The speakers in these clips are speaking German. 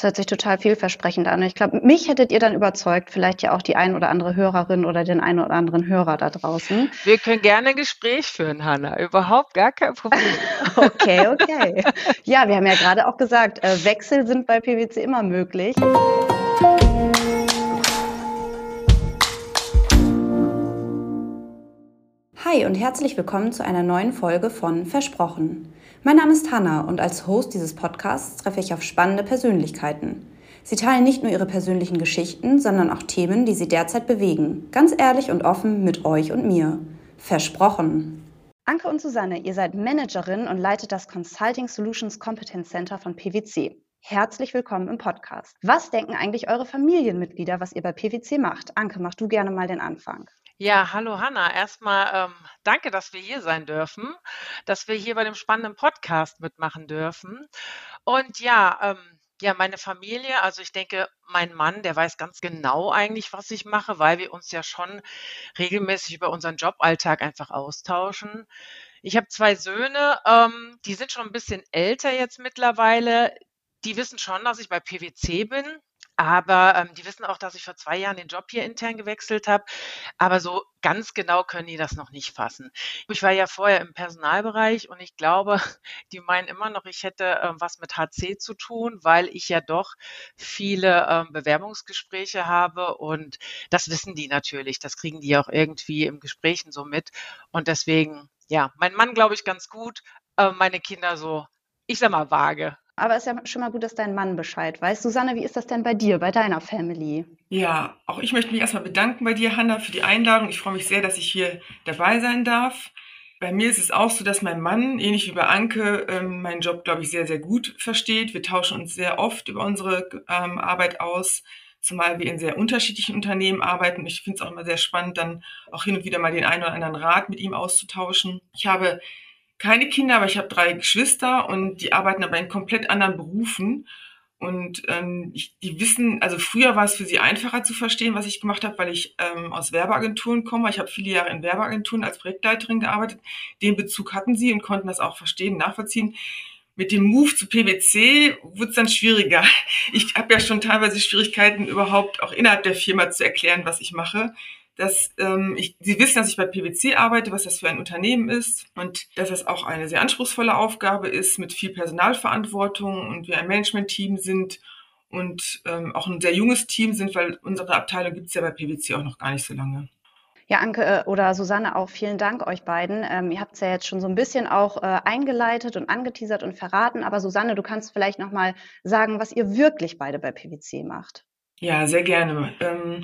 Das hört sich total vielversprechend an. Ich glaube, mich hättet ihr dann überzeugt, vielleicht ja auch die ein oder andere Hörerin oder den einen oder anderen Hörer da draußen. Wir können gerne ein Gespräch führen, Hanna. Überhaupt gar kein Problem. Okay, okay. Ja, wir haben ja gerade auch gesagt, Wechsel sind bei PwC immer möglich. Hi und herzlich willkommen zu einer neuen Folge von Versprochen. Mein Name ist Hanna und als Host dieses Podcasts treffe ich auf spannende Persönlichkeiten. Sie teilen nicht nur ihre persönlichen Geschichten, sondern auch Themen, die sie derzeit bewegen. Ganz ehrlich und offen mit euch und mir. Versprochen. Anke und Susanne, ihr seid Managerin und leitet das Consulting Solutions Competence Center von PwC. Herzlich willkommen im Podcast. Was denken eigentlich eure Familienmitglieder, was ihr bei PwC macht? Anke, mach du gerne mal den Anfang. Ja, hallo Hanna. Erstmal danke, dass wir hier sein dürfen, dass wir hier bei dem spannenden Podcast mitmachen dürfen. Und ja, meine Familie, also ich denke, mein Mann, der weiß ganz genau eigentlich, was ich mache, weil wir uns ja schon regelmäßig über unseren Joballtag einfach austauschen. Ich habe 2 Söhne, die sind schon ein bisschen älter jetzt mittlerweile. Die wissen schon, dass ich bei PwC bin, aber, die wissen auch, dass ich vor 2 Jahren den Job hier intern gewechselt habe, aber so ganz genau können die das noch nicht fassen. Ich war ja vorher im Personalbereich und ich glaube, die meinen immer noch, ich hätte, was mit HC zu tun, weil ich ja doch viele, Bewerbungsgespräche habe und das wissen die natürlich. Das kriegen die auch irgendwie im Gesprächen so mit und deswegen, ja, mein Mann glaube ich ganz gut, meine Kinder so, ich sage mal, vage. Aber es ist ja schon mal gut, dass dein Mann Bescheid weiß. Susanne, wie ist das denn bei dir, bei deiner Family? Ja, auch ich möchte mich erstmal bedanken bei dir, Hanna, für die Einladung. Ich freue mich sehr, dass ich hier dabei sein darf. Bei mir ist es auch so, dass mein Mann, ähnlich wie bei Anke, meinen Job, glaube ich, sehr, sehr gut versteht. Wir tauschen uns sehr oft über unsere Arbeit aus, zumal wir in sehr unterschiedlichen Unternehmen arbeiten. Ich finde es auch immer sehr spannend, dann auch hin und wieder mal den einen oder anderen Rat mit ihm auszutauschen. Ich habe keine Kinder, aber ich habe 3 Geschwister und die arbeiten aber in komplett anderen Berufen. Und die wissen, also früher war es für sie einfacher zu verstehen, was ich gemacht habe, weil ich aus Werbeagenturen komme. Ich habe viele Jahre in Werbeagenturen als Projektleiterin gearbeitet. Den Bezug hatten sie und konnten das auch verstehen, nachvollziehen. Mit dem Move zu PwC wurde es dann schwieriger. Ich habe ja schon teilweise Schwierigkeiten, überhaupt auch innerhalb der Firma zu erklären, was ich mache. Sie wissen, dass ich bei PwC arbeite, was das für ein Unternehmen ist und dass das auch eine sehr anspruchsvolle Aufgabe ist mit viel Personalverantwortung und wir ein Management-Team sind und auch ein sehr junges Team sind, weil unsere Abteilung gibt es ja bei PwC auch noch gar nicht so lange. Ja, Anke oder Susanne, auch vielen Dank euch beiden. Ihr habt es ja jetzt schon so ein bisschen auch eingeleitet und angeteasert und verraten. Aber Susanne, du kannst vielleicht noch mal sagen, was ihr wirklich beide bei PwC macht. Ja, sehr gerne.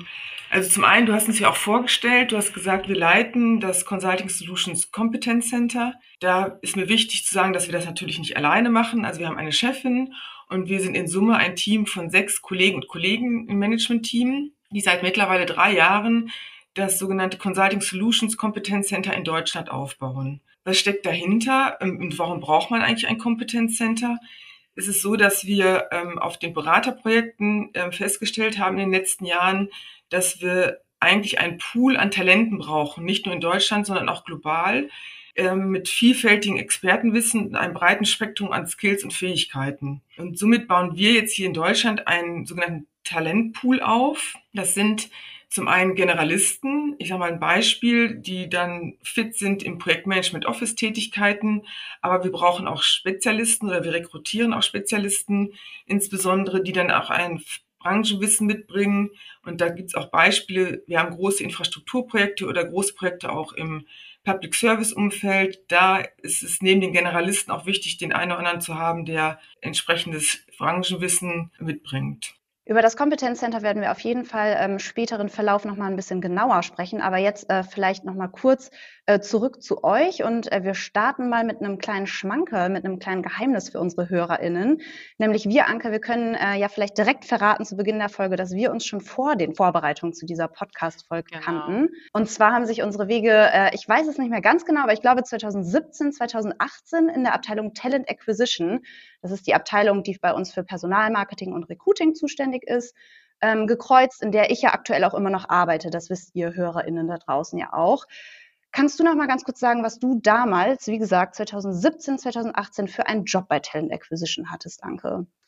Also zum einen, du hast uns ja auch vorgestellt, du hast gesagt, wir leiten das Consulting Solutions Competence Center. Da ist mir wichtig zu sagen, dass wir das natürlich nicht alleine machen. Also wir haben eine Chefin und wir sind in Summe ein Team von 6 Kollegen und Kollegen im Management-Team, die seit mittlerweile 3 Jahren das sogenannte Consulting Solutions Competence Center in Deutschland aufbauen. Was steckt dahinter und warum braucht man eigentlich ein Competence Center? Es ist so, dass wir auf den Beraterprojekten festgestellt haben in den letzten Jahren, dass wir eigentlich einen Pool an Talenten brauchen, nicht nur in Deutschland, sondern auch global, mit vielfältigem Expertenwissen und einem breiten Spektrum an Skills und Fähigkeiten. Und somit bauen wir jetzt hier in Deutschland einen sogenannten Talentpool auf. Das sind zum einen Generalisten, ich sage mal ein Beispiel, die dann fit sind im Projektmanagement Office Tätigkeiten, aber wir brauchen auch Spezialisten oder wir rekrutieren auch Spezialisten, insbesondere die dann auch ein Branchenwissen mitbringen. Und da gibt es auch Beispiele, wir haben große Infrastrukturprojekte oder große Projekte auch im Public Service Umfeld. Da ist es neben den Generalisten auch wichtig, den einen oder anderen zu haben, der entsprechendes Branchenwissen mitbringt. Über das Competence Center werden wir auf jeden Fall im späteren Verlauf noch mal ein bisschen genauer sprechen. Aber jetzt vielleicht noch mal kurz zurück zu euch. Und wir starten mal mit einem kleinen Schmankerl, mit einem kleinen Geheimnis für unsere HörerInnen. Nämlich wir, Anke, wir können ja vielleicht direkt verraten zu Beginn der Folge, dass wir uns schon vor den Vorbereitungen zu dieser Podcast-Folge kannten. Und zwar haben sich unsere Wege, ich weiß es nicht mehr ganz genau, aber ich glaube 2017, 2018 in der Abteilung Talent Acquisition, das ist die Abteilung, die bei uns für Personalmarketing und Recruiting zuständig ist, gekreuzt, in der ich ja aktuell auch immer noch arbeite. Das wisst ihr HörerInnen da draußen ja auch. Kannst du noch mal ganz kurz sagen, was du damals, wie gesagt, 2017, 2018 für einen Job bei Talent Acquisition hattest, Anke?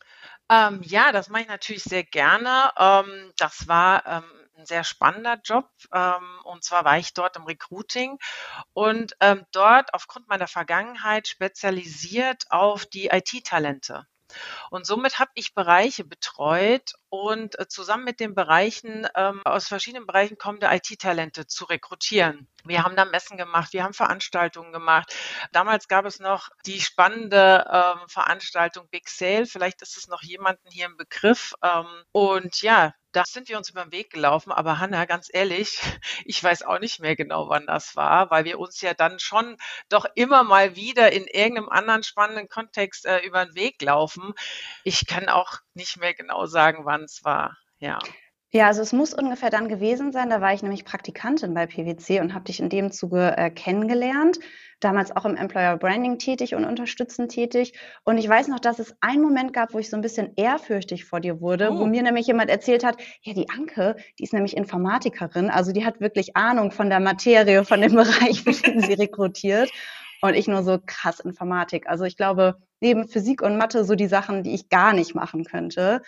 Ja, das mache ich natürlich sehr gerne. Das war ein sehr spannender Job. Und zwar war ich dort im Recruiting und dort aufgrund meiner Vergangenheit spezialisiert auf die IT-Talente. Und somit habe ich Bereiche betreut und zusammen mit den Bereichen aus verschiedenen Bereichen kommende IT-Talente zu rekrutieren. Wir haben da Messen gemacht, wir haben Veranstaltungen gemacht. Damals gab es noch die spannende Veranstaltung Big Sale. Vielleicht ist es noch jemanden hier im Begriff. Und ja, da sind wir uns über den Weg gelaufen. Aber Hanna, ganz ehrlich, ich weiß auch nicht mehr genau, wann das war, weil wir uns ja dann schon doch immer mal wieder in irgendeinem anderen spannenden Kontext über den Weg laufen. Ich kann auch nicht mehr genau sagen, wann es war. Ja. Ja, also es muss ungefähr dann gewesen sein, da war ich nämlich Praktikantin bei PwC und habe dich in dem Zuge kennengelernt, damals auch im Employer Branding tätig und unterstützend tätig. Und ich weiß noch, dass es einen Moment gab, wo ich so ein bisschen ehrfürchtig vor dir wurde, wo mir nämlich jemand erzählt hat, ja, die Anke, die ist nämlich Informatikerin, also die hat wirklich Ahnung von der Materie, von dem Bereich, für den sie rekrutiert. Und ich nur so krass Informatik. Also ich glaube, neben Physik und Mathe so die Sachen, die ich gar nicht machen könnte.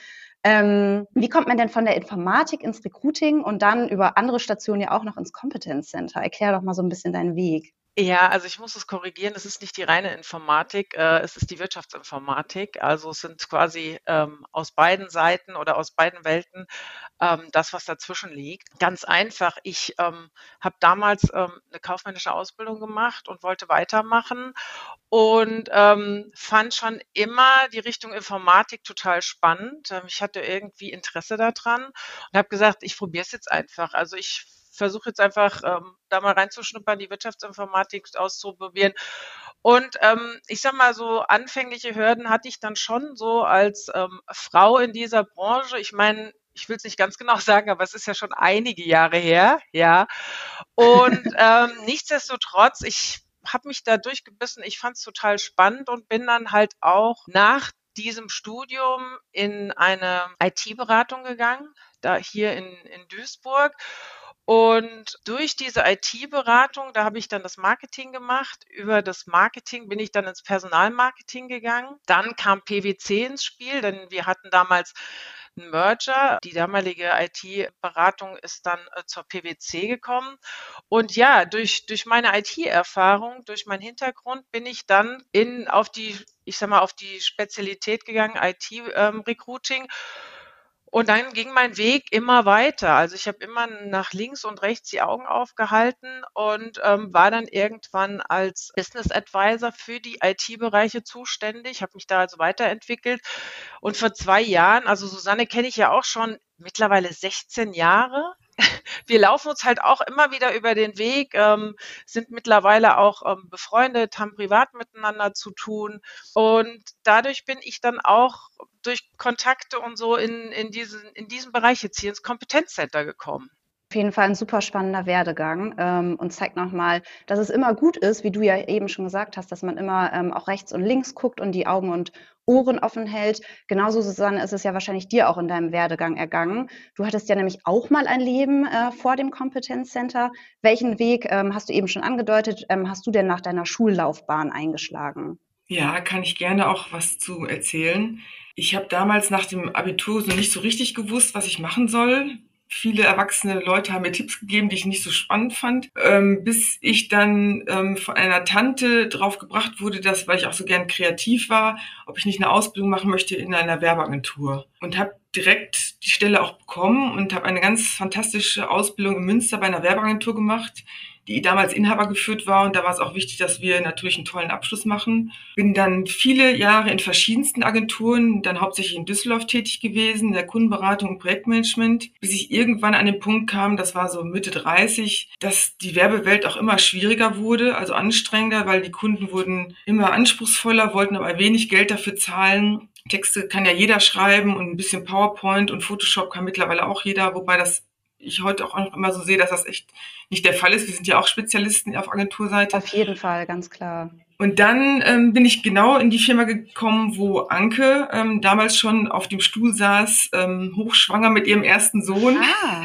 Wie kommt man denn von der Informatik ins Recruiting und dann über andere Stationen ja auch noch ins Competence Center? Erklär doch mal so ein bisschen deinen Weg. Ja, also ich muss es korrigieren, es ist nicht die reine Informatik, es ist die Wirtschaftsinformatik. Also es sind quasi aus beiden Seiten oder aus beiden Welten das, was dazwischen liegt. Ganz einfach, ich habe damals eine kaufmännische Ausbildung gemacht und wollte weitermachen und fand schon immer die Richtung Informatik total spannend. Ich hatte irgendwie Interesse daran und habe gesagt, ich probiere es jetzt einfach. Also ich versuche jetzt einfach da mal reinzuschnuppern, die Wirtschaftsinformatik auszuprobieren. Und ich sag mal, so anfängliche Hürden hatte ich dann schon so als Frau in dieser Branche. Ich meine, ich will es nicht ganz genau sagen, aber es ist ja schon einige Jahre her, ja. Und nichtsdestotrotz, ich habe mich da durchgebissen. Ich fand es total spannend und bin dann halt auch nach diesem Studium in eine IT-Beratung gegangen, da hier in Duisburg. Und durch diese IT-Beratung, da habe ich dann das Marketing gemacht. Über das Marketing bin ich dann ins Personalmarketing gegangen. Dann kam PwC ins Spiel, denn wir hatten damals einen Merger. Die damalige IT-Beratung ist dann zur PwC gekommen. Und ja, durch meine IT-Erfahrung, durch meinen Hintergrund bin ich dann auf die, ich sag mal, auf die Spezialität gegangen, IT-Recruiting. Und dann ging mein Weg immer weiter. Also ich habe immer nach links und rechts die Augen aufgehalten und war dann irgendwann als Business Advisor für die IT-Bereiche zuständig, habe mich da also weiterentwickelt. Und vor 2 Jahren, also Susanne kenne ich ja auch schon mittlerweile 16 Jahre. Wir laufen uns halt auch immer wieder über den Weg, sind mittlerweile auch befreundet, haben privat miteinander zu tun. Und dadurch bin ich dann auch durch Kontakte und so in diesen Bereich jetzt hier ins Kompetenzcenter gekommen. Auf jeden Fall ein super spannender Werdegang und zeigt nochmal, dass es immer gut ist, wie du ja eben schon gesagt hast, dass man immer auch rechts und links guckt und die Augen und Ohren offen hält. Genauso, Susanne, ist es ja wahrscheinlich dir auch in deinem Werdegang ergangen. Du hattest ja nämlich auch mal ein Leben vor dem Kompetenzcenter. Welchen Weg, hast du eben schon angedeutet, hast du denn nach deiner Schullaufbahn eingeschlagen? Ja, kann ich gerne auch was zu erzählen. Ich habe damals nach dem Abitur so nicht so richtig gewusst, was ich machen soll. Viele erwachsene Leute haben mir Tipps gegeben, die ich nicht so spannend fand, bis ich dann von einer Tante drauf gebracht wurde, dass, weil ich auch so gern kreativ war, ob ich nicht eine Ausbildung machen möchte in einer Werbeagentur. Und habe direkt die Stelle auch bekommen und habe eine ganz fantastische Ausbildung in Münster bei einer Werbeagentur gemacht, die damals Inhaber geführt war. Und da war es auch wichtig, dass wir natürlich einen tollen Abschluss machen. Bin dann viele Jahre in verschiedensten Agenturen, dann hauptsächlich in Düsseldorf tätig gewesen, in der Kundenberatung und Projektmanagement, bis ich irgendwann an den Punkt kam, das war so Mitte 30, dass die Werbewelt auch immer schwieriger wurde, also anstrengender, weil die Kunden wurden immer anspruchsvoller, wollten aber wenig Geld dafür zahlen. Texte kann ja jeder schreiben und ein bisschen PowerPoint und Photoshop kann mittlerweile auch jeder, wobei das ich heute auch noch immer so sehe, dass das echt nicht der Fall ist. Wir sind ja auch Spezialisten auf Agenturseite. Auf jeden Fall, ganz klar. Und dann bin ich genau in die Firma gekommen, wo Anke damals schon auf dem Stuhl saß, hochschwanger mit ihrem ersten Sohn.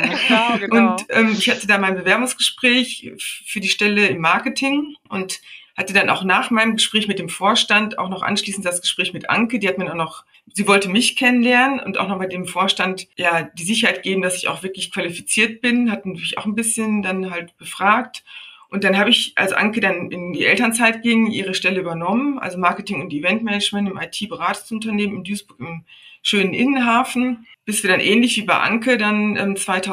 Genau. Und ich hatte da mein Bewerbungsgespräch für die Stelle im Marketing und hatte dann auch nach meinem Gespräch mit dem Vorstand auch noch anschließend das Gespräch mit Anke. Die hat mir auch noch sie wollte mich kennenlernen und auch noch bei dem Vorstand ja die Sicherheit geben, dass ich auch wirklich qualifiziert bin, hat mich auch ein bisschen dann halt befragt. Und dann habe ich, als Anke dann in die Elternzeit ging, ihre Stelle übernommen, also Marketing und Eventmanagement im IT-Beratungsunternehmen in Duisburg im schönen Innenhafen, bis wir dann ähnlich wie bei Anke dann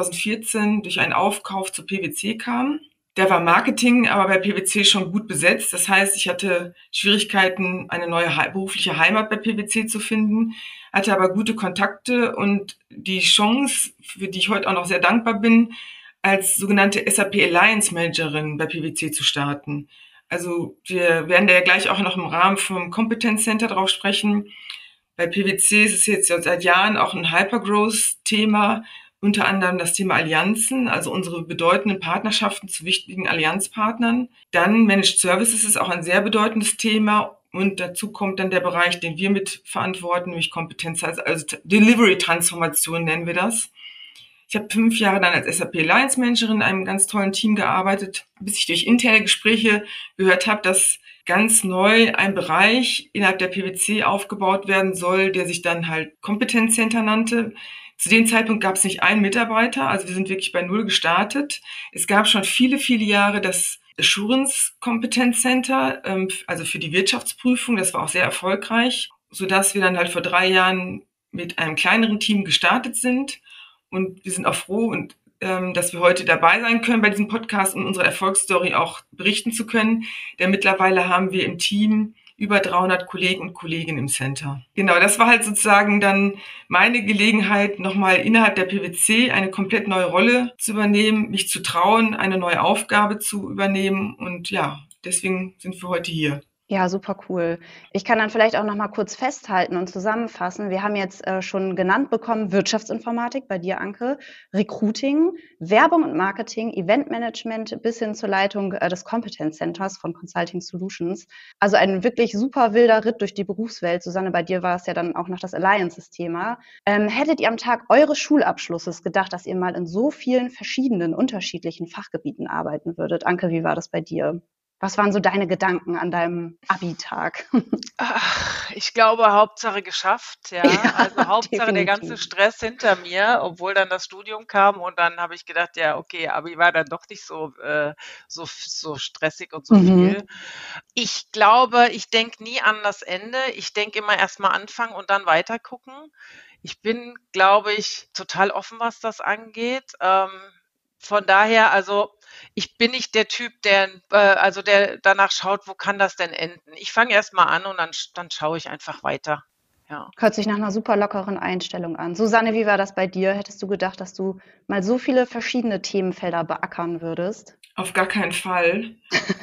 2014 durch einen Aufkauf zur PwC kamen. Da war Marketing aber bei PwC schon gut besetzt. Das heißt, ich hatte Schwierigkeiten, eine neue berufliche Heimat bei PwC zu finden, hatte aber gute Kontakte und die Chance, für die ich heute auch noch sehr dankbar bin, als sogenannte SAP Alliance Managerin bei PwC zu starten. Also wir werden da ja gleich auch noch im Rahmen vom Competence Center drauf sprechen. Bei PwC ist es jetzt seit Jahren auch ein Hypergrowth-Thema, unter anderem das Thema Allianzen, also unsere bedeutenden Partnerschaften zu wichtigen Allianzpartnern. Dann Managed Services ist auch ein sehr bedeutendes Thema und dazu kommt dann der Bereich, den wir mit verantworten, nämlich Kompetenz, also Delivery-Transformation nennen wir das. Ich habe 5 Jahre dann als SAP Alliance Managerin in einem ganz tollen Team gearbeitet, bis ich durch interne Gespräche gehört habe, dass ganz neu ein Bereich innerhalb der PwC aufgebaut werden soll, der sich dann halt Competence Center nannte. Zu dem Zeitpunkt gab es nicht einen Mitarbeiter, also wir sind wirklich bei null gestartet. Es gab schon viele, viele Jahre das Assurance Competence Center, also für die Wirtschaftsprüfung, das war auch sehr erfolgreich, sodass wir dann halt vor 3 Jahren mit einem kleineren Team gestartet sind. Und wir sind auch froh, dass wir heute dabei sein können bei diesem Podcast, um unsere Erfolgsstory auch berichten zu können. Denn mittlerweile haben wir im Team über 300 Kollegen und Kolleginnen im Center. Genau, das war halt sozusagen dann meine Gelegenheit, nochmal innerhalb der PwC eine komplett neue Rolle zu übernehmen, mich zu trauen, eine neue Aufgabe zu übernehmen. Und ja, deswegen sind wir heute hier. Ja, super cool. Ich kann dann vielleicht auch noch mal kurz festhalten und zusammenfassen. Wir haben jetzt schon genannt bekommen, Wirtschaftsinformatik bei dir, Anke, Recruiting, Werbung und Marketing, Eventmanagement bis hin zur Leitung des Competence Centers von Consulting Solutions. Also ein wirklich super wilder Ritt durch die Berufswelt. Susanne, bei dir war es ja dann auch noch das Alliances-Thema. Hättet ihr am Tag eures Schulabschlusses gedacht, dass ihr mal in so vielen verschiedenen, unterschiedlichen Fachgebieten arbeiten würdet? Anke, wie war das bei dir? Was waren so deine Gedanken an deinem Abi-Tag? Ach, ich glaube, Hauptsache geschafft, ja. Ja, Also Hauptsache der ganze definitiv. Stress hinter mir, obwohl dann das Studium kam und dann habe ich gedacht, ja, okay, Abi war dann doch nicht so stressig und so Mhm. viel. Ich glaube, ich denke nie an das Ende. Ich denke immer erst mal anfangen und dann weiter gucken. Ich bin, glaube ich, total offen, was das angeht. Von daher, also ich bin nicht der Typ, der danach schaut, wo kann das denn enden? Ich fange erst mal an und dann schaue ich einfach weiter. Ja. Hört sich nach einer super lockeren Einstellung an. Susanne, wie war das bei dir? Hättest du gedacht, dass du mal so viele verschiedene Themenfelder beackern würdest? Auf gar keinen Fall.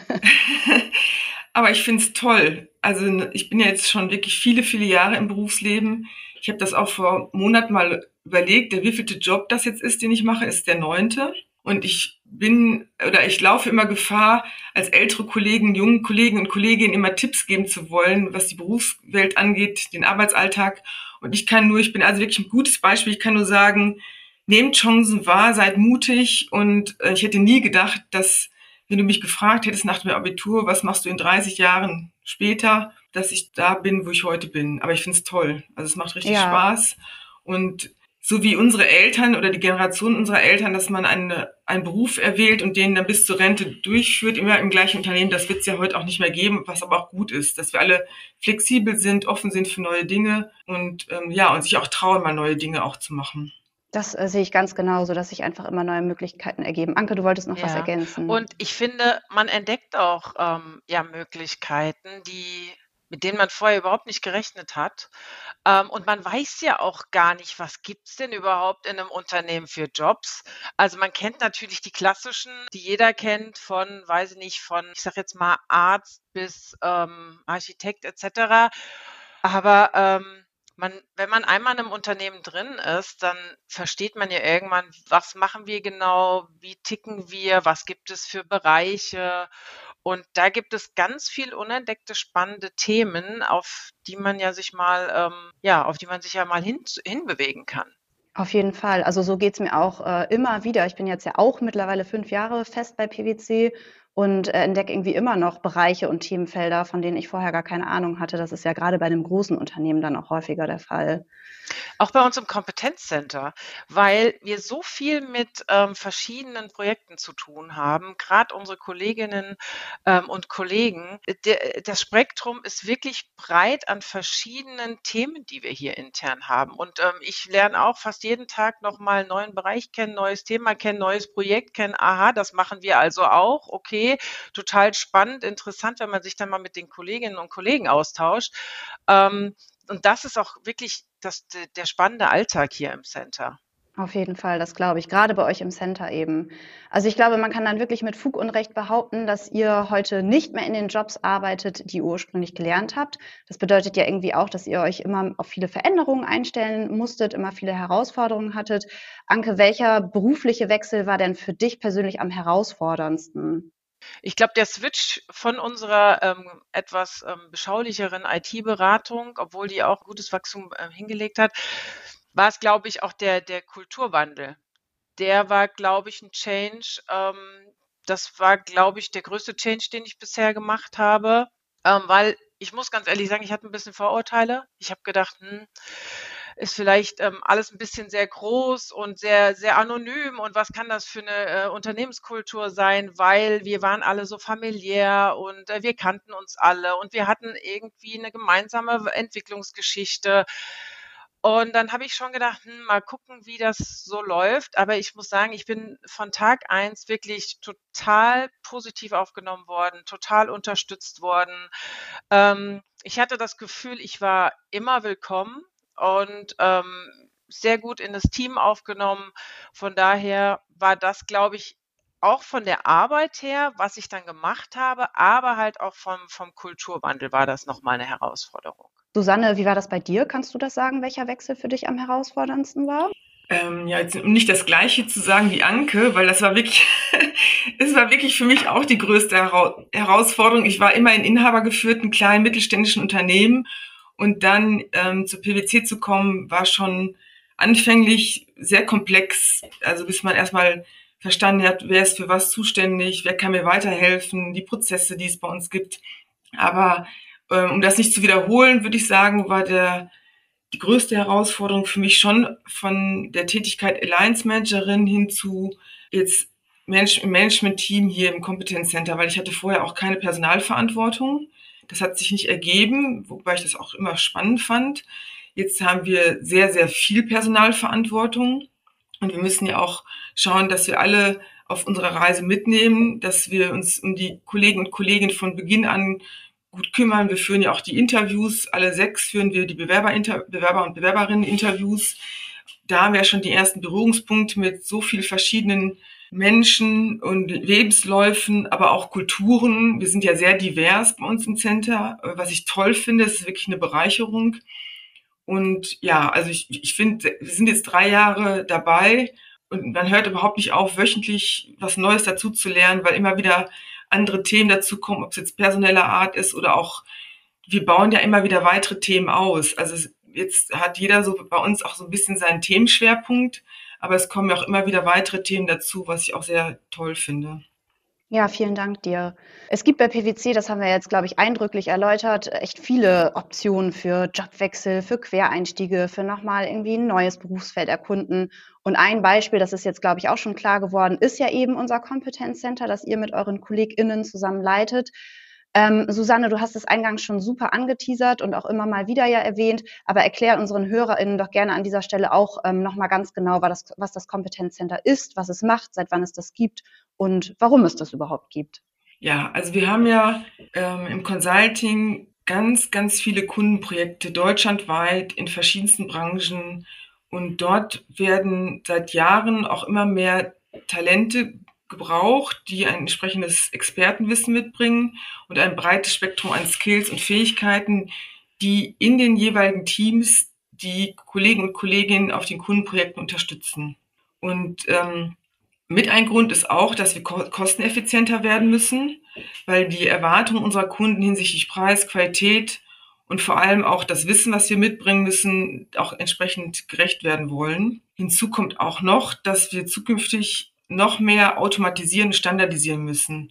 Aber ich finde es toll. Also ich bin ja jetzt schon wirklich viele, viele Jahre im Berufsleben. Ich habe das auch vor Monaten mal überlegt, der wievielte Job das jetzt ist, den ich mache, ist der 9. Und ich laufe immer Gefahr, als ältere Kollegen, jungen Kollegen und Kolleginnen immer Tipps geben zu wollen, was die Berufswelt angeht, den Arbeitsalltag. Und ich bin also wirklich ein gutes Beispiel. Ich kann nur sagen, nehmt Chancen wahr, seid mutig. Und ich hätte nie gedacht, dass, wenn du mich gefragt hättest nach dem Abitur, was machst du in 30 Jahren später, dass ich da bin, wo ich heute bin. Aber ich finde es toll. Also es macht richtig Ja, Spaß. Und so wie unsere Eltern oder die Generation unserer Eltern, dass man einen Beruf erwählt und den dann bis zur Rente durchführt, immer im gleichen Unternehmen, das wird es ja heute auch nicht mehr geben, was aber auch gut ist, dass wir alle flexibel sind, offen sind für neue Dinge und und sich auch trauen, mal neue Dinge auch zu machen. das sehe ich ganz genauso, dass sich einfach immer neue Möglichkeiten ergeben. Anke, du wolltest noch was Ja, ergänzen. und ich finde, man entdeckt auch ja Möglichkeiten, mit denen man vorher überhaupt nicht gerechnet hat. Und man weiß ja auch gar nicht, was gibt's denn überhaupt in einem Unternehmen für Jobs. Also man kennt natürlich die klassischen, die jeder kennt, weiß ich nicht, ich sage jetzt mal Arzt bis Architekt etc. Aber wenn man einmal in einem Unternehmen drin ist, dann versteht man ja irgendwann, was machen wir genau, wie ticken wir, was gibt es für Bereiche. Und da gibt es ganz viel unentdeckte spannende Themen, auf die man sich ja mal hinbewegen kann. Auf jeden Fall. Also so geht's mir auch immer wieder. Ich bin jetzt ja auch mittlerweile 5 Jahre fest bei PwC und entdecke irgendwie immer noch Bereiche und Themenfelder, von denen ich vorher gar keine Ahnung hatte. Das ist ja gerade bei einem großen Unternehmen dann auch häufiger der Fall. Auch bei uns im Kompetenzcenter, weil wir so viel mit verschiedenen Projekten zu tun haben, gerade unsere Kolleginnen und Kollegen. Das Spektrum ist wirklich breit an verschiedenen Themen, die wir hier intern haben. Und ich lerne auch fast jeden Tag nochmal einen neuen Bereich kennen, neues Thema kennen, neues Projekt kennen. Aha, das machen wir also auch. Okay, total spannend, interessant, wenn man sich dann mal mit den Kolleginnen und Kollegen austauscht. Und das ist auch wirklich der spannende Alltag hier im Center. Auf jeden Fall, das glaube ich, gerade bei euch im Center eben. Also ich glaube, man kann dann wirklich mit Fug und Recht behaupten, dass ihr heute nicht mehr in den Jobs arbeitet, die ihr ursprünglich gelernt habt. Das bedeutet ja irgendwie auch, dass ihr euch immer auf viele Veränderungen einstellen musstet, immer viele Herausforderungen hattet. Anke, welcher berufliche Wechsel war denn für dich persönlich am herausforderndsten? Ich glaube, der Switch von unserer etwas beschaulicheren IT-Beratung, obwohl die auch gutes Wachstum hingelegt hat, war es, glaube ich, auch der Kulturwandel. Der war, glaube ich, ein Change. Das war, glaube ich, der größte Change, den ich bisher gemacht habe, weil ich muss ganz ehrlich sagen, ich hatte ein bisschen Vorurteile. Ich habe gedacht, ist vielleicht alles ein bisschen sehr groß und sehr, sehr anonym und was kann das für eine Unternehmenskultur sein, weil wir waren alle so familiär und wir kannten uns alle und wir hatten irgendwie eine gemeinsame Entwicklungsgeschichte. Und dann habe ich schon gedacht, mal gucken, wie das so läuft. Aber ich muss sagen, ich bin von Tag eins wirklich total positiv aufgenommen worden, total unterstützt worden. Ich hatte das Gefühl, ich war immer willkommen und sehr gut in das Team aufgenommen. Von daher war das, glaube ich, auch von der Arbeit her, was ich dann gemacht habe, aber halt auch vom Kulturwandel war das nochmal eine Herausforderung. Susanne, wie war das bei dir? Kannst du das sagen, welcher Wechsel für dich am herausforderndsten war? Ja, jetzt um nicht das Gleiche zu sagen wie Anke, weil das war wirklich, es war wirklich für mich auch die größte Herausforderung. Ich war immer in inhabergeführten kleinen mittelständischen Unternehmen und dann zur PwC zu kommen, war schon anfänglich sehr komplex. Also bis man erstmal verstanden hat, wer ist für was zuständig, wer kann mir weiterhelfen, die Prozesse, die es bei uns gibt. Aber um das nicht zu wiederholen, würde ich sagen, war die größte Herausforderung für mich schon von der Tätigkeit Alliance Managerin hin zu jetzt im Management-Team hier im Competence Center, weil ich hatte vorher auch keine Personalverantwortung. Das hat sich nicht ergeben, wobei ich das auch immer spannend fand. Jetzt haben wir sehr, sehr viel Personalverantwortung und wir müssen ja auch schauen, dass wir alle auf unserer Reise mitnehmen, dass wir uns um die Kollegen und Kolleginnen von Beginn an gut kümmern. Wir führen ja auch die Interviews. Alle 6 führen wir die Bewerber und Bewerberinnen-Interviews. Da haben wir schon die ersten Berührungspunkte mit so vielen verschiedenen Menschen und Lebensläufen, aber auch Kulturen. Wir sind ja sehr divers bei uns im Center. Was ich toll finde, ist wirklich eine Bereicherung. Und ja, also ich finde, wir sind jetzt 3 Jahre dabei und man hört überhaupt nicht auf, wöchentlich was Neues dazu zu lernen, weil immer wieder andere Themen dazukommen, ob es jetzt personeller Art ist oder auch, wir bauen ja immer wieder weitere Themen aus. Also jetzt hat jeder so bei uns auch so ein bisschen seinen Themenschwerpunkt, aber es kommen ja auch immer wieder weitere Themen dazu, was ich auch sehr toll finde. Ja, vielen Dank dir. Es gibt bei PwC, das haben wir jetzt, glaube ich, eindrücklich erläutert, echt viele Optionen für Jobwechsel, für Quereinstiege, für nochmal irgendwie ein neues Berufsfeld erkunden. Und ein Beispiel, das ist jetzt, glaube ich, auch schon klar geworden, ist ja eben unser Competence Center, das ihr mit euren KollegInnen zusammen leitet. Susanne, du hast es eingangs schon super angeteasert und auch immer mal wieder ja erwähnt, aber erklär unseren HörerInnen doch gerne an dieser Stelle auch nochmal ganz genau, was das Competence Center ist, was es macht, seit wann es das gibt und warum es das überhaupt gibt. Ja, also wir haben ja im Consulting ganz, ganz viele Kundenprojekte deutschlandweit in verschiedensten Branchen und dort werden seit Jahren auch immer mehr Talente gebraucht, die ein entsprechendes Expertenwissen mitbringen und ein breites Spektrum an Skills und Fähigkeiten, die in den jeweiligen Teams die Kollegen und Kolleginnen auf den Kundenprojekten unterstützen. Und mit ein Grund ist auch, dass wir kosteneffizienter werden müssen, weil die Erwartungen unserer Kunden hinsichtlich Preis, Qualität und vor allem auch das Wissen, was wir mitbringen müssen, auch entsprechend gerecht werden wollen. Hinzu kommt auch noch, dass wir zukünftig noch mehr automatisieren und standardisieren müssen.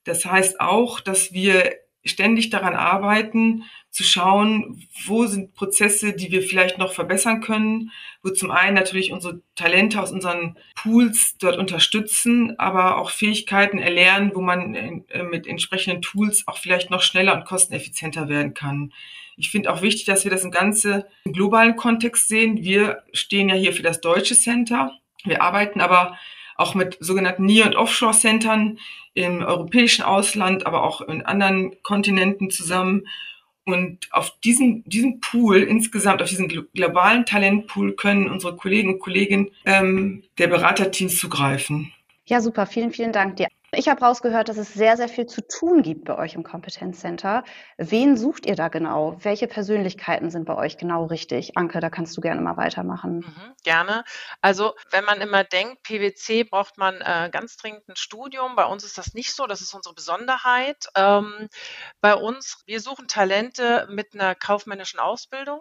Das heißt auch, dass wir ständig daran arbeiten, zu schauen, wo sind Prozesse, die wir vielleicht noch verbessern können, wo zum einen natürlich unsere Talente aus unseren Pools dort unterstützen, aber auch Fähigkeiten erlernen, wo man mit entsprechenden Tools auch vielleicht noch schneller und kosteneffizienter werden kann. Ich finde auch wichtig, dass wir das Ganze im globalen Kontext sehen. Wir stehen ja hier für das deutsche Center. Wir arbeiten aber auch mit sogenannten Near- und Offshore-Centern im europäischen Ausland, aber auch in anderen Kontinenten zusammen. Und auf diesen Pool insgesamt, auf diesen globalen Talentpool können unsere Kollegen und Kolleginnen der Beraterteams zugreifen. Ja, super. Vielen, vielen Dank dir. Ich habe rausgehört, dass es sehr, sehr viel zu tun gibt bei euch im Kompetenzcenter. Wen sucht ihr da genau? Welche Persönlichkeiten sind bei euch genau richtig? Anke, da kannst du gerne mal weitermachen. Gerne. Also wenn man immer denkt, PwC braucht man ganz dringend ein Studium. Bei uns ist das nicht so. Das ist unsere Besonderheit. Bei uns, wir suchen Talente mit einer kaufmännischen Ausbildung,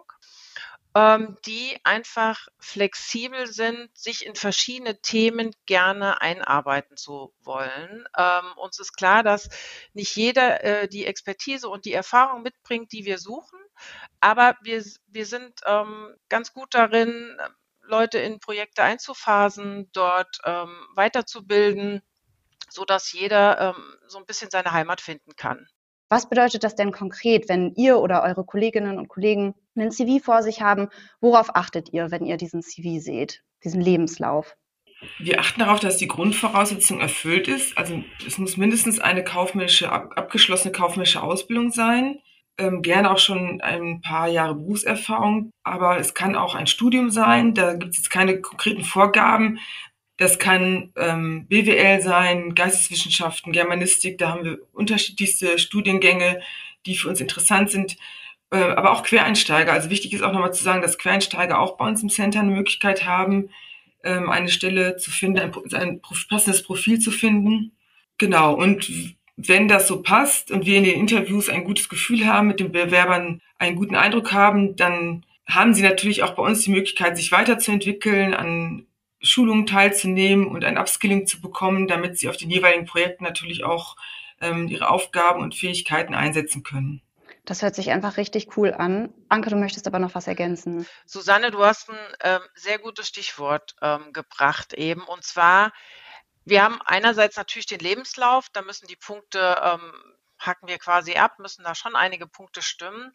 die einfach flexibel sind, sich in verschiedene Themen gerne einarbeiten zu wollen. Uns ist klar, dass nicht jeder die Expertise und die Erfahrung mitbringt, die wir suchen, aber wir sind ganz gut darin, Leute in Projekte einzuphasen, dort weiterzubilden, sodass jeder so ein bisschen seine Heimat finden kann. Was bedeutet das denn konkret, wenn ihr oder eure Kolleginnen und Kollegen einen CV vor sich haben? Worauf achtet ihr, wenn ihr diesen CV seht, diesen Lebenslauf? Wir achten darauf, dass die Grundvoraussetzung erfüllt ist. Also es muss mindestens eine abgeschlossene kaufmännische Ausbildung sein. Gerne auch schon ein paar Jahre Berufserfahrung. Aber es kann auch ein Studium sein. Da gibt es jetzt keine konkreten Vorgaben. Das kann BWL sein, Geisteswissenschaften, Germanistik. Da haben wir unterschiedlichste Studiengänge, die für uns interessant sind. Aber auch Quereinsteiger. Also wichtig ist auch nochmal zu sagen, dass Quereinsteiger auch bei uns im Center eine Möglichkeit haben, eine Stelle zu finden, ein passendes Profil zu finden. Genau, und wenn das so passt und wir in den Interviews ein gutes Gefühl haben, mit den Bewerbern einen guten Eindruck haben, dann haben sie natürlich auch bei uns die Möglichkeit, sich weiterzuentwickeln, an Schulungen teilzunehmen und ein Upskilling zu bekommen, damit sie auf den jeweiligen Projekten natürlich auch ihre Aufgaben und Fähigkeiten einsetzen können. Das hört sich einfach richtig cool an. Anke, du möchtest aber noch was ergänzen. Susanne, du hast ein sehr gutes Stichwort gebracht eben. Und zwar, wir haben einerseits natürlich den Lebenslauf, da müssen die Punkte, hacken wir quasi ab, müssen da schon einige Punkte stimmen.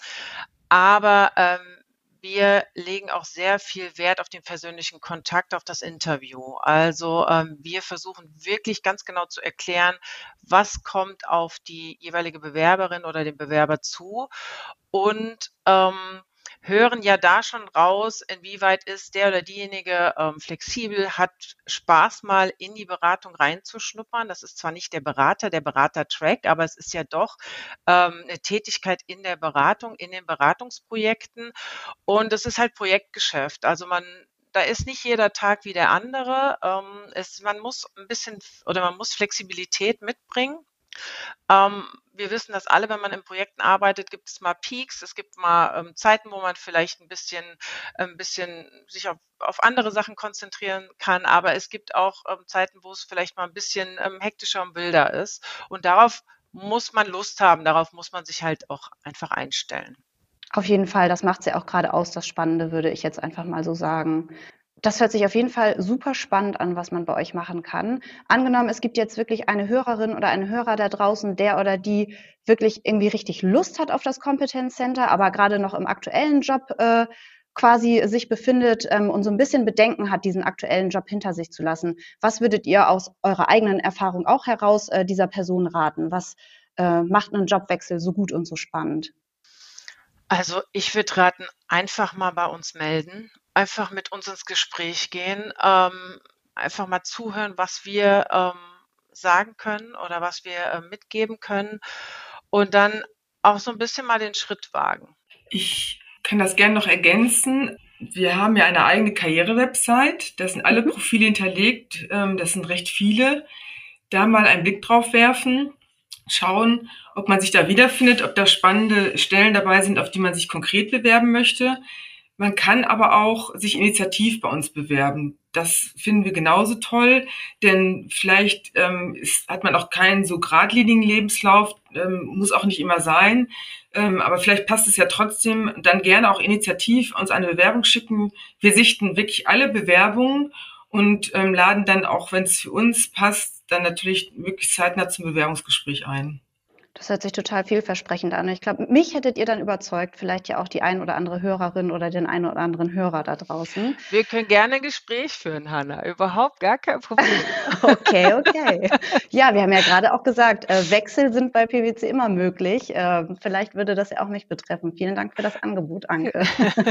Aber wir legen auch sehr viel Wert auf den persönlichen Kontakt, auf das Interview. Also wir versuchen wirklich ganz genau zu erklären, was kommt auf die jeweilige Bewerberin oder den Bewerber zu und hören ja da schon raus, inwieweit ist der oder diejenige flexibel, hat Spaß, mal in die Beratung reinzuschnuppern. Das ist zwar nicht der Berater-Track, aber es ist ja doch eine Tätigkeit in der Beratung, in den Beratungsprojekten. Und es ist halt Projektgeschäft. Also da ist nicht jeder Tag wie der andere. Man muss ein bisschen oder man muss Flexibilität mitbringen. Wir wissen das alle, wenn man in Projekten arbeitet, gibt es mal Peaks, es gibt mal Zeiten, wo man vielleicht ein bisschen sich auf andere Sachen konzentrieren kann, aber es gibt auch Zeiten, wo es vielleicht mal ein bisschen hektischer und wilder ist. Und darauf muss man Lust haben, darauf muss man sich halt auch einfach einstellen. Auf jeden Fall, das macht es ja auch gerade aus, das Spannende, würde ich jetzt einfach mal so sagen. Das hört sich auf jeden Fall super spannend an, was man bei euch machen kann. Angenommen, es gibt jetzt wirklich eine Hörerin oder einen Hörer da draußen, der oder die wirklich irgendwie richtig Lust hat auf das Kompetenzcenter, aber gerade noch im aktuellen Job quasi sich befindet und so ein bisschen Bedenken hat, diesen aktuellen Job hinter sich zu lassen. Was würdet ihr aus eurer eigenen Erfahrung auch heraus dieser Person raten? Was macht einen Jobwechsel so gut und so spannend? Also ich würde raten, einfach mal bei uns melden, einfach mit uns ins Gespräch gehen, einfach mal zuhören, was wir sagen können oder was wir mitgeben können und dann auch so ein bisschen mal den Schritt wagen. Ich kann das gerne noch ergänzen. Wir haben ja eine eigene Karriere-Website. Da sind alle Profile hinterlegt. Das sind recht viele. Da mal einen Blick drauf werfen, schauen, ob man sich da wiederfindet, ob da spannende Stellen dabei sind, auf die man sich konkret bewerben möchte. Man kann aber auch sich initiativ bei uns bewerben. Das finden wir genauso toll, denn vielleicht hat man auch keinen so geradlinigen Lebenslauf, muss auch nicht immer sein, aber vielleicht passt es ja trotzdem. Dann gerne auch initiativ uns eine Bewerbung schicken. Wir sichten wirklich alle Bewerbungen und laden dann auch, wenn es für uns passt, dann natürlich möglichst zeitnah zum Bewerbungsgespräch ein. Das hört sich total vielversprechend an. Ich glaube, mich hättet ihr dann überzeugt, vielleicht ja auch die ein oder andere Hörerin oder den einen oder anderen Hörer da draußen. Wir können gerne ein Gespräch führen, Hanna. Überhaupt gar kein Problem. Okay. Ja, wir haben ja gerade auch gesagt, Wechsel sind bei PwC immer möglich. Vielleicht würde das ja auch mich betreffen. Vielen Dank für das Angebot, Anke.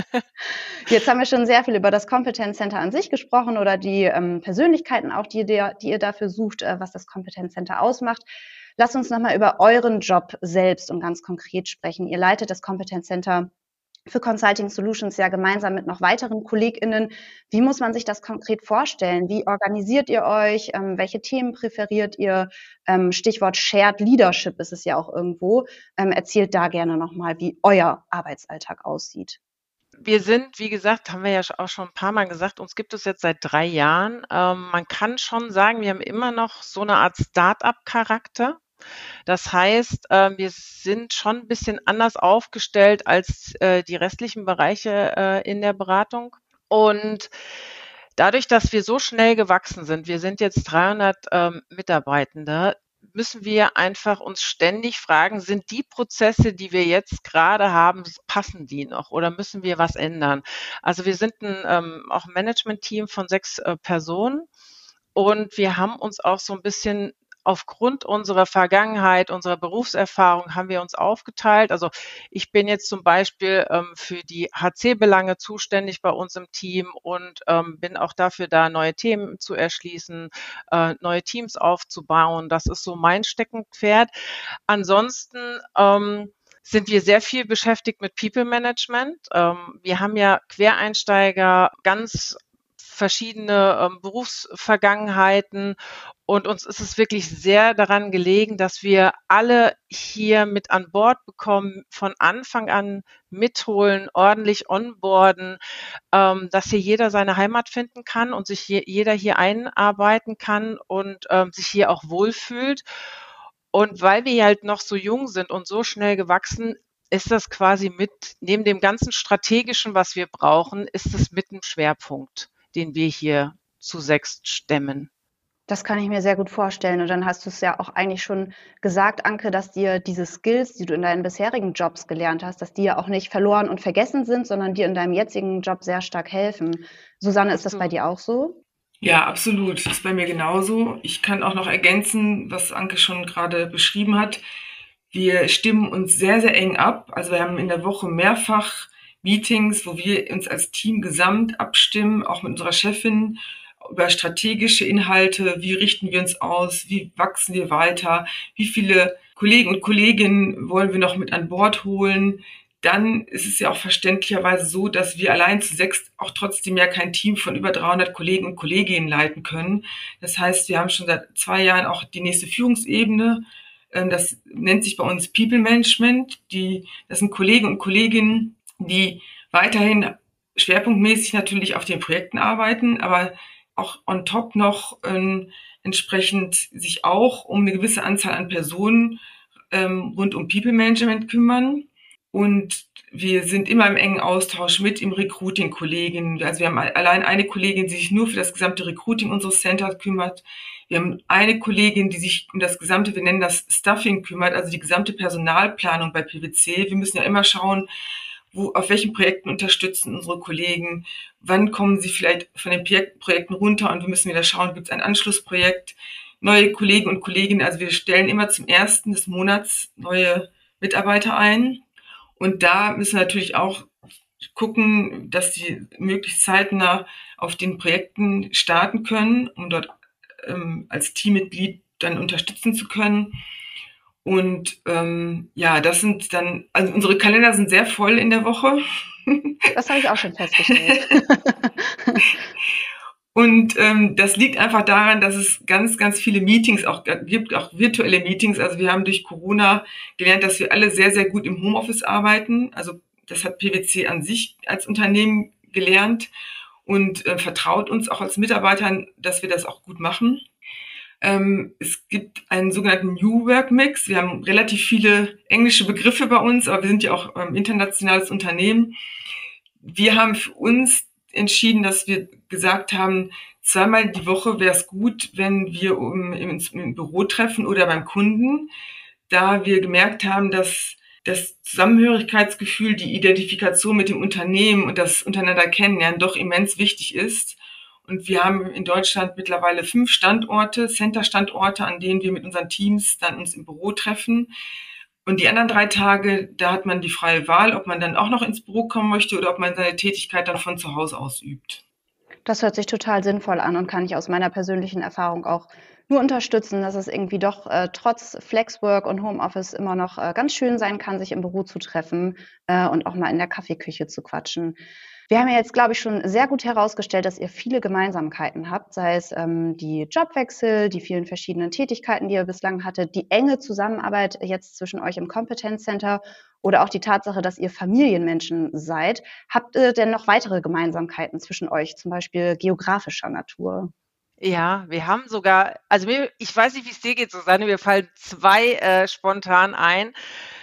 Jetzt haben wir schon sehr viel über das Competence Center an sich gesprochen oder die Persönlichkeiten auch, die ihr dafür sucht, was das Competence Center ausmacht. Lasst uns nochmal über euren Job selbst und ganz konkret sprechen. Ihr leitet das Competence Center für Consulting Solutions ja gemeinsam mit noch weiteren KollegInnen. Wie muss man sich das konkret vorstellen? Wie organisiert ihr euch? Welche Themen präferiert ihr? Stichwort Shared Leadership ist es ja auch irgendwo. Erzählt da gerne nochmal, wie euer Arbeitsalltag aussieht. Wir sind, wie gesagt, haben wir ja auch schon ein paar Mal gesagt, uns gibt es jetzt seit 3 Jahren. Man kann schon sagen, wir haben immer noch so eine Art Start-up-Charakter. Das heißt, wir sind schon ein bisschen anders aufgestellt als die restlichen Bereiche in der Beratung. Und dadurch, dass wir so schnell gewachsen sind, wir sind jetzt 300 Mitarbeitende, müssen wir einfach uns ständig fragen, sind die Prozesse, die wir jetzt gerade haben, passen die noch oder müssen wir was ändern? Also wir sind auch ein Management-Team von 6 Personen und wir haben uns auch so ein bisschen aufgrund unserer Vergangenheit, unserer Berufserfahrung haben wir uns aufgeteilt. Also ich bin jetzt zum Beispiel für die HC-Belange zuständig bei uns im Team und bin auch dafür da, neue Themen zu erschließen, neue Teams aufzubauen. Das ist so mein Steckenpferd. Ansonsten sind wir sehr viel beschäftigt mit People Management. Wir haben ja Quereinsteiger, ganz verschiedene Berufsvergangenheiten und uns ist es wirklich sehr daran gelegen, dass wir alle hier mit an Bord bekommen, von Anfang an mitholen, ordentlich onboarden, dass hier jeder seine Heimat finden kann und sich jeder hier einarbeiten kann und sich hier auch wohlfühlt. Und weil wir halt noch so jung sind und so schnell gewachsen, ist das quasi neben dem ganzen Strategischen, was wir brauchen, ist es mit ein Schwerpunkt, den wir hier zu 6 stemmen. Das kann ich mir sehr gut vorstellen. Und dann hast du es ja auch eigentlich schon gesagt, Anke, dass dir diese Skills, die du in deinen bisherigen Jobs gelernt hast, dass die ja auch nicht verloren und vergessen sind, sondern dir in deinem jetzigen Job sehr stark helfen. Susanne, ist das bei dir auch so? Ja, absolut. Das ist bei mir genauso. Ich kann auch noch ergänzen, was Anke schon gerade beschrieben hat. Wir stimmen uns sehr, sehr eng ab. Also wir haben in der Woche mehrfach Meetings, wo wir uns als Team gesamt abstimmen, auch mit unserer Chefin, über strategische Inhalte. Wie richten wir uns aus? Wie wachsen wir weiter? Wie viele Kollegen und Kolleginnen wollen wir noch mit an Bord holen? Dann ist es ja auch verständlicherweise so, dass wir allein zu 6 auch trotzdem ja kein Team von über 300 Kollegen und Kolleginnen leiten können. Das heißt, wir haben schon seit 2 Jahren auch die nächste Führungsebene. Das nennt sich bei uns People Management. Das sind Kollegen und Kolleginnen, die weiterhin schwerpunktmäßig natürlich auf den Projekten arbeiten, aber auch on top noch entsprechend sich auch um eine gewisse Anzahl an Personen rund um People Management kümmern. Und wir sind immer im engen Austausch mit im Recruiting-Kollegen. Also wir haben allein eine Kollegin, die sich nur für das gesamte Recruiting unseres Centers kümmert. Wir haben eine Kollegin, die sich um das gesamte, wir nennen das Stuffing kümmert, also die gesamte Personalplanung bei PwC. Wir müssen ja immer schauen, auf welchen Projekten unterstützen unsere Kollegen, wann kommen sie vielleicht von den Projekten runter und wir müssen wieder schauen, gibt es ein Anschlussprojekt, neue Kollegen und Kolleginnen. Also wir stellen immer zum 1. des Monats neue Mitarbeiter ein. Und da müssen wir natürlich auch gucken, dass die möglichst zeitnah auf den Projekten starten können, um dort als Teammitglied dann unterstützen zu können. Und das sind dann, also unsere Kalender sind sehr voll in der Woche. Das habe ich auch schon festgestellt. Und das liegt einfach daran, dass es ganz, ganz viele Meetings auch gibt, auch virtuelle Meetings. Also wir haben durch Corona gelernt, dass wir alle sehr, sehr gut im Homeoffice arbeiten. Also Das hat PwC an sich als Unternehmen gelernt und vertraut uns auch als Mitarbeitern, dass wir das auch gut machen. Es gibt einen sogenannten New Work Mix. Wir haben relativ viele englische Begriffe bei uns, aber wir sind ja auch ein internationales Unternehmen. Wir haben für uns entschieden, dass wir gesagt haben, 2-mal die Woche wäre es gut, wenn wir im Büro treffen oder beim Kunden, da wir gemerkt haben, dass das Zusammenhörigkeitsgefühl, die Identifikation mit dem Unternehmen und das untereinander kennenlernen doch immens wichtig ist. Und wir haben in Deutschland mittlerweile 5 Standorte, Center-Standorte, an denen wir mit unseren Teams dann uns im Büro treffen. Und die anderen 3 Tage, da hat man die freie Wahl, ob man dann auch noch ins Büro kommen möchte oder ob man seine Tätigkeit dann von zu Hause aus übt. Das hört sich total sinnvoll an und kann ich aus meiner persönlichen Erfahrung auch nur unterstützen, dass es irgendwie doch trotz Flexwork und Homeoffice immer noch ganz schön sein kann, sich im Büro zu treffen und auch mal in der Kaffeeküche zu quatschen. Wir haben ja jetzt, glaube ich, schon sehr gut herausgestellt, dass ihr viele Gemeinsamkeiten habt, sei es die Jobwechsel, die vielen verschiedenen Tätigkeiten, die ihr bislang hattet, die enge Zusammenarbeit jetzt zwischen euch im Competence Center oder auch die Tatsache, dass ihr Familienmenschen seid. Habt ihr denn noch weitere Gemeinsamkeiten zwischen euch, zum Beispiel geografischer Natur? Ja, wir haben sogar, also ich weiß nicht, wie es dir geht, Susanne, mir fallen 2 spontan ein.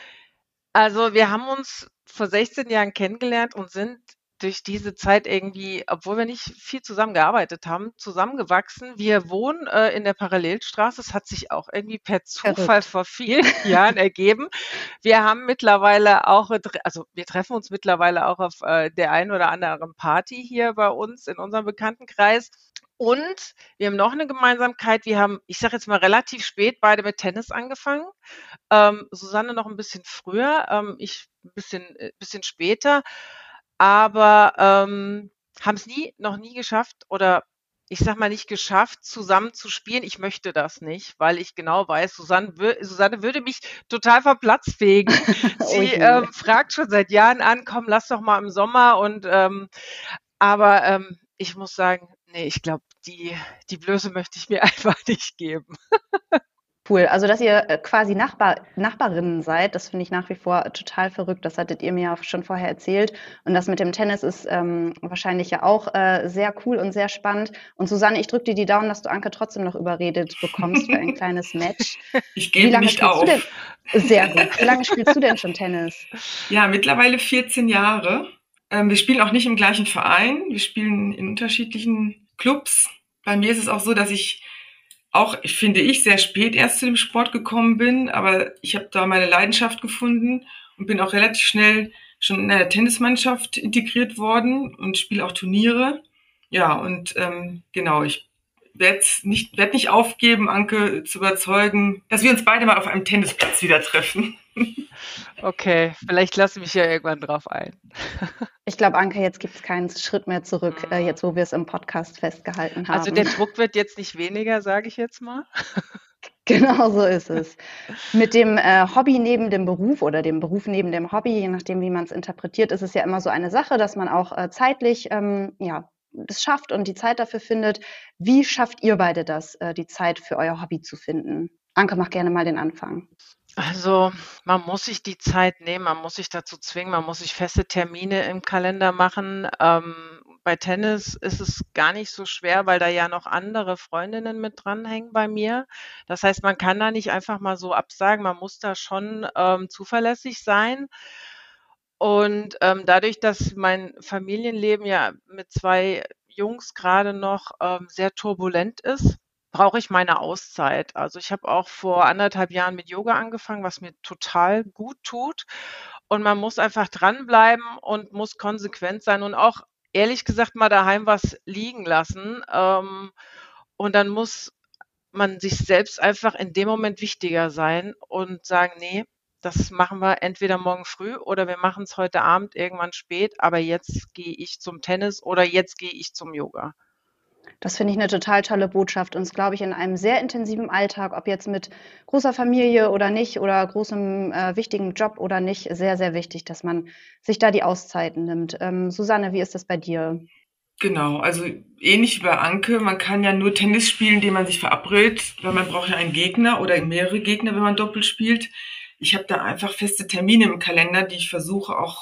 Also wir haben uns vor 16 Jahren kennengelernt und sind durch diese Zeit irgendwie, obwohl wir nicht viel zusammengearbeitet haben, zusammengewachsen. Wir wohnen in der Parallelstraße. Es hat sich auch irgendwie per Zufall vor vielen Jahren ergeben. Wir haben mittlerweile auch, also wir treffen uns mittlerweile auch auf der einen oder anderen Party hier bei uns in unserem Bekanntenkreis. Und wir haben noch eine Gemeinsamkeit. Wir haben, ich sage jetzt mal, relativ spät beide mit Tennis angefangen. Susanne noch ein bisschen früher, ich ein bisschen später. Aber haben es noch nie geschafft oder ich sage mal nicht geschafft, zusammen zu spielen. Ich möchte das nicht, weil ich genau weiß, Susanne würde mich total vom Platz fegen. Sie fragt schon seit Jahren an, komm, lass doch mal im Sommer aber ich muss sagen, nee, ich glaube, die Blöße möchte ich mir einfach nicht geben. Cool. Also, dass ihr quasi Nachbarinnen seid, das finde ich nach wie vor total verrückt. Das hattet ihr mir ja schon vorher erzählt. Und das mit dem Tennis ist wahrscheinlich ja auch sehr cool und sehr spannend. Und Susanne, ich drücke dir die Daumen, dass du Anke trotzdem noch überredet bekommst für ein kleines Match. Ich gebe nicht auf. Sehr gut. Wie lange spielst du denn schon Tennis? Ja, mittlerweile 14 Jahre. Wir spielen auch nicht im gleichen Verein. Wir spielen in unterschiedlichen Clubs. Bei mir ist es auch so, dass ich sehr spät erst zu dem Sport gekommen bin, aber ich habe da meine Leidenschaft gefunden und bin auch relativ schnell schon in einer Tennismannschaft integriert worden und spiele auch Turniere. Ja, und genau, ich werde nicht aufgeben, Anke zu überzeugen, dass wir uns beide mal auf einem Tennisplatz wieder treffen. Okay, vielleicht lasse ich mich ja irgendwann drauf ein. Ich glaube, Anke, jetzt gibt es keinen Schritt mehr zurück, jetzt wo wir es im Podcast festgehalten haben. Also der Druck wird jetzt nicht weniger, sage ich jetzt mal. Genau so ist es. Mit dem Hobby neben dem Beruf oder dem Beruf neben dem Hobby, je nachdem, wie man es interpretiert, ist es ja immer so eine Sache, dass man auch zeitlich das schafft und die Zeit dafür findet. Wie schafft ihr beide das, die Zeit für euer Hobby zu finden? Anke, mach gerne mal den Anfang. Also man muss sich die Zeit nehmen, man muss sich dazu zwingen, man muss sich feste Termine im Kalender machen. Bei Tennis ist es gar nicht so schwer, weil da ja noch andere Freundinnen mit dranhängen bei mir. Das heißt, man kann da nicht einfach mal so absagen, man muss da schon zuverlässig sein. Und dadurch, dass mein Familienleben ja mit 2 Jungs gerade noch sehr turbulent ist, brauche ich meine Auszeit. Also ich habe auch vor 1,5 Jahren mit Yoga angefangen, was mir total gut tut. Und man muss einfach dranbleiben und muss konsequent sein und auch ehrlich gesagt mal daheim was liegen lassen. Und dann muss man sich selbst einfach in dem Moment wichtiger sein und sagen, nee, das machen wir entweder morgen früh oder wir machen es heute Abend irgendwann spät, aber jetzt gehe ich zum Tennis oder jetzt gehe ich zum Yoga. Das finde ich eine total tolle Botschaft und ist, glaube ich, in einem sehr intensiven Alltag, ob jetzt mit großer Familie oder nicht oder großem wichtigen Job oder nicht, sehr, sehr wichtig, dass man sich da die Auszeiten nimmt. Susanne, wie ist das bei dir? Genau, also ähnlich wie bei Anke, man kann ja nur Tennis spielen, indem man sich verabredet, weil man braucht ja einen Gegner oder mehrere Gegner, wenn man Doppel spielt. Ich habe da einfach feste Termine im Kalender, die ich versuche auch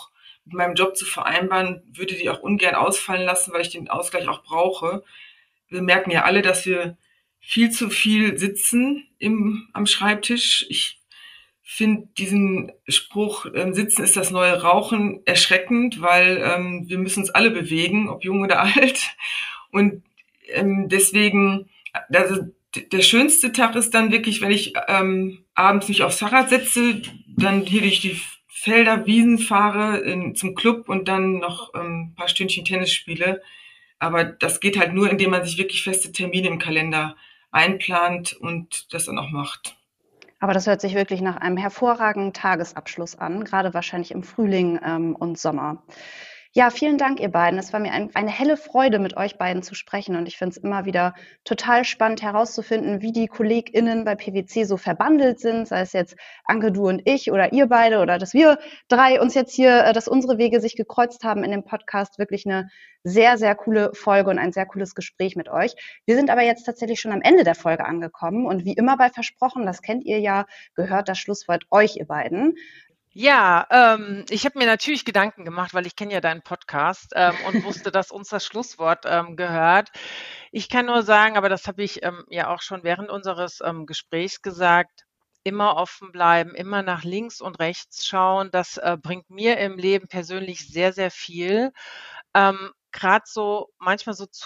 mit meinem Job zu vereinbaren, würde die auch ungern ausfallen lassen, weil ich den Ausgleich auch brauche. Wir merken ja alle, dass wir viel zu viel sitzen am Schreibtisch. Ich finde diesen Spruch, Sitzen ist das neue Rauchen, erschreckend, weil wir müssen uns alle bewegen, ob jung oder alt. Und deswegen, also der schönste Tag ist dann wirklich, wenn ich abends mich aufs Fahrrad setze, dann hier durch die Felder, Wiesen fahre zum Club und dann noch ein paar Stündchen Tennis spiele. Aber das geht halt nur, indem man sich wirklich feste Termine im Kalender einplant und das dann auch macht. Aber das hört sich wirklich nach einem hervorragenden Tagesabschluss an, gerade wahrscheinlich im Frühling und Sommer. Ja, vielen Dank, ihr beiden. Es war mir eine helle Freude, mit euch beiden zu sprechen. Und ich finde es immer wieder total spannend herauszufinden, wie die KollegInnen bei PwC so verbandelt sind, sei es jetzt Anke, du und ich oder ihr beide oder dass wir drei uns jetzt hier, dass unsere Wege sich gekreuzt haben in dem Podcast. Wirklich eine sehr, sehr coole Folge und ein sehr cooles Gespräch mit euch. Wir sind aber jetzt tatsächlich schon am Ende der Folge angekommen. Und wie immer bei Versprochen, das kennt ihr ja, gehört das Schlusswort euch, ihr beiden. Ja, ich habe mir natürlich Gedanken gemacht, weil ich kenne ja deinen Podcast und wusste, dass uns das Schlusswort gehört. Ich kann nur sagen, aber das habe ich ja auch schon während unseres Gesprächs gesagt, immer offen bleiben, immer nach links und rechts schauen. Das bringt mir im Leben persönlich sehr, sehr viel. Gerade so manchmal so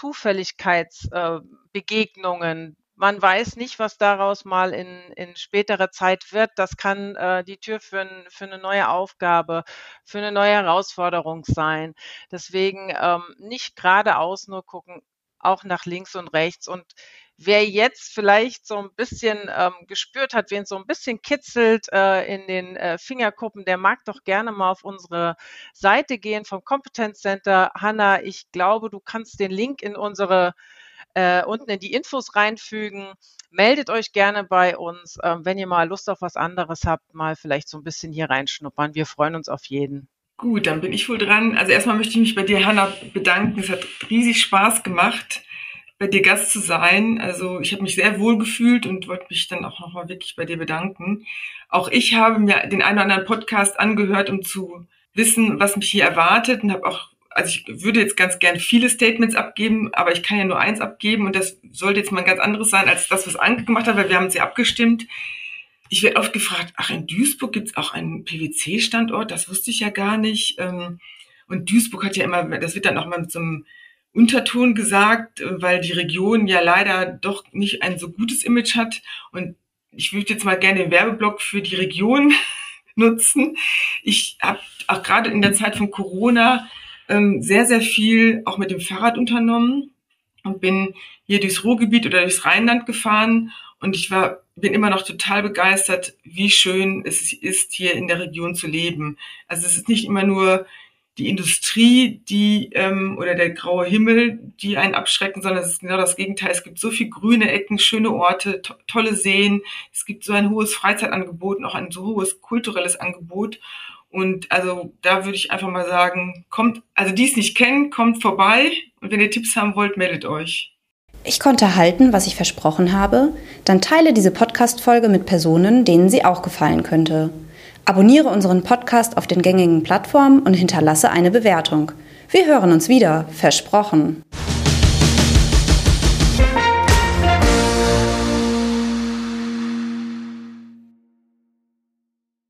Zufälligkeitsbegegnungen. Man weiß nicht, was daraus mal in späterer Zeit wird. Das kann die Tür für eine neue Aufgabe, für eine neue Herausforderung sein. Deswegen nicht geradeaus nur gucken, auch nach links und rechts. Und wer jetzt vielleicht so ein bisschen gespürt hat, wen so ein bisschen kitzelt in den Fingerkuppen, der mag doch gerne mal auf unsere Seite gehen vom Competence Center. Hanna, ich glaube, du kannst den Link in unsere unten in die Infos reinfügen. Meldet euch gerne bei uns, wenn ihr mal Lust auf was anderes habt, mal vielleicht so ein bisschen hier reinschnuppern. Wir freuen uns auf jeden. Gut, dann bin ich wohl dran. Also erstmal möchte ich mich bei dir, Hanna, bedanken. Es hat riesig Spaß gemacht, bei dir Gast zu sein. Also ich habe mich sehr wohl gefühlt und wollte mich dann auch nochmal wirklich bei dir bedanken. Auch ich habe mir den einen oder anderen Podcast angehört, um zu wissen, was mich hier erwartet, und habe auch, also ich würde jetzt ganz gern viele Statements abgeben, aber ich kann ja nur eins abgeben, und das sollte jetzt mal ein ganz anderes sein als das, was Anke gemacht hat, weil wir haben uns ja abgestimmt. Ich werde oft gefragt, ach, in Duisburg gibt's auch einen PwC-Standort, das wusste ich ja gar nicht. Und Duisburg hat ja immer, das wird dann auch mal mit so einem Unterton gesagt, weil die Region ja leider doch nicht ein so gutes Image hat. Und ich würde jetzt mal gerne den Werbeblock für die Region nutzen. Ich habe auch gerade in der Zeit von Corona sehr, sehr viel auch mit dem Fahrrad unternommen und bin hier durchs Ruhrgebiet oder durchs Rheinland gefahren, und ich bin immer noch total begeistert, wie schön es ist, hier in der Region zu leben. Also es ist nicht immer nur die Industrie, oder der graue Himmel, die einen abschrecken, sondern es ist genau das Gegenteil. Es gibt so viel grüne Ecken, schöne Orte, tolle Seen. Es gibt so ein hohes Freizeitangebot und auch ein so hohes kulturelles Angebot. Und also da würde ich einfach mal sagen, die es nicht kennen, kommt vorbei. Und wenn ihr Tipps haben wollt, meldet euch. Ich konnte halten, was ich versprochen habe. Dann teile diese Podcast-Folge mit Personen, denen sie auch gefallen könnte. Abonniere unseren Podcast auf den gängigen Plattformen und hinterlasse eine Bewertung. Wir hören uns wieder, versprochen.